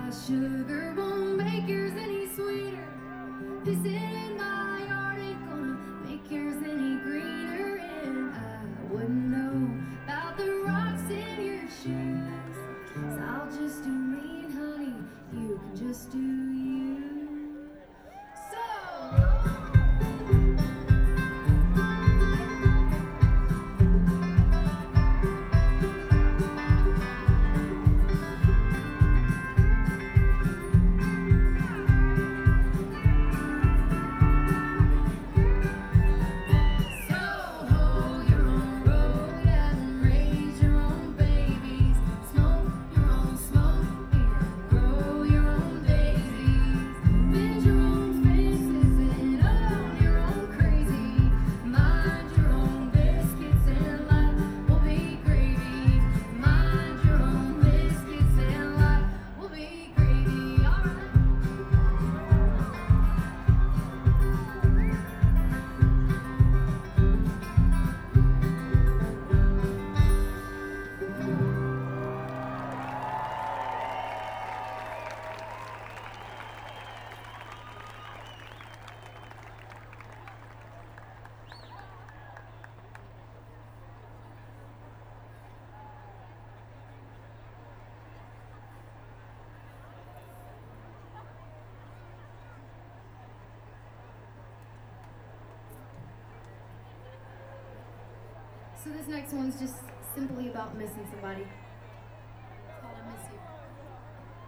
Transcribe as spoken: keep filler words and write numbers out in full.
My sugar won't make yours any sweeter. Pissing in my yard ain't gonna make yours any greener. And I wouldn't know about the rocks in your shoes. So I'll just do me, and honey, you can just do you. So this next one's just simply about missing somebody.